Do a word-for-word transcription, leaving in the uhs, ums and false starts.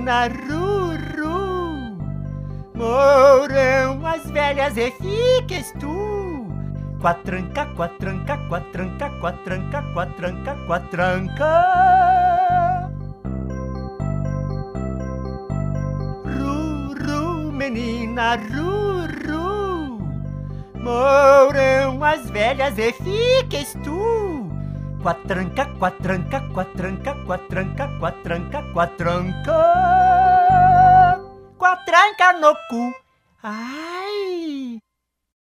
menina, ru, ru. Moram as velhas e fiques tu. Quatranca, quatranca, quatranca, quatranca, quatranca, quatranca. Ru, ru, menina, ru, ru. Moram as velhas e fiques tu. Quatranca, quatranca, quatranca, quatranca, quatranca, quatranca. Quatranca no cu. Ai!